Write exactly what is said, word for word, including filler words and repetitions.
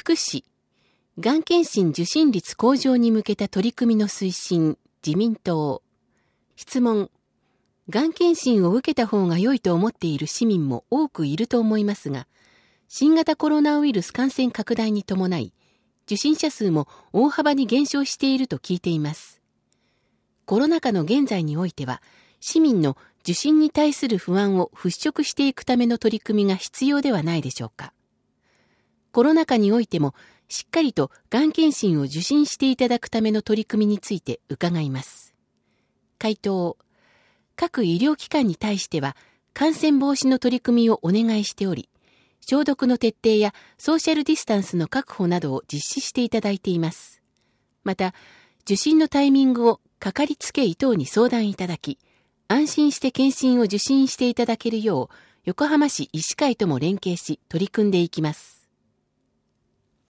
福祉、がん検診受診率向上に向けた取り組みの推進、自民党。質問。がん検診を受けた方が良いと思っている市民も多くいると思いますが、新型コロナウイルス感染拡大に伴い、受診者数も大幅に減少していると聞いています。コロナ禍の現在においては、市民の受診に対する不安を払拭していくための取り組みが必要ではないでしょうか。コロナ禍においても、しっかりとがん検診を受診していただくための取り組みについて伺います。回答。各医療機関に対しては、感染防止の取り組みをお願いしており、消毒の徹底やソーシャルディスタンスの確保などを実施していただいています。また、受診のタイミングをかかりつけ医等に相談いただき、安心して検診を受診していただけるよう、横浜市医師会とも連携し取り組んでいきます。